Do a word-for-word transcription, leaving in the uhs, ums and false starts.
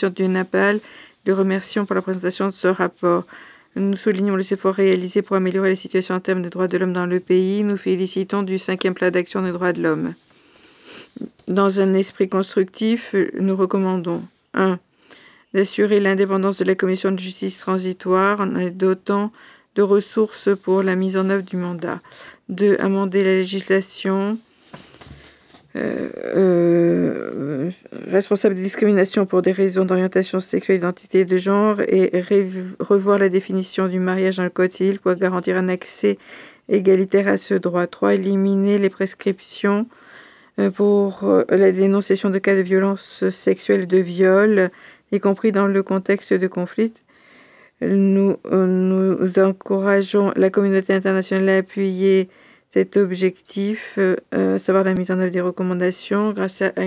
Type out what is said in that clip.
commission du Népal, le remercions pour la présentation de ce rapport. Nous soulignons les efforts réalisés pour améliorer la situation en termes des droits de l'homme dans le pays. Nous félicitons du cinquième plan d'action des droits de l'homme. Dans un esprit constructif, nous recommandons un d'assurer l'indépendance de la commission de justice transitoire en les dotant de ressources pour la mise en œuvre du mandat. deux amender la législation euh, euh, responsable de discrimination pour des raisons d'orientation sexuelle, d'identité de genre et revoir la définition du mariage dans le code civil pour garantir un accès égalitaire à ce droit. trois éliminer les prescriptions pour la dénonciation de cas de violence sexuelle et de viol, y compris dans le contexte de conflit. Nous, nous encourageons la communauté internationale à appuyer cet objectif, euh, savoir la mise en œuvre des recommandations grâce à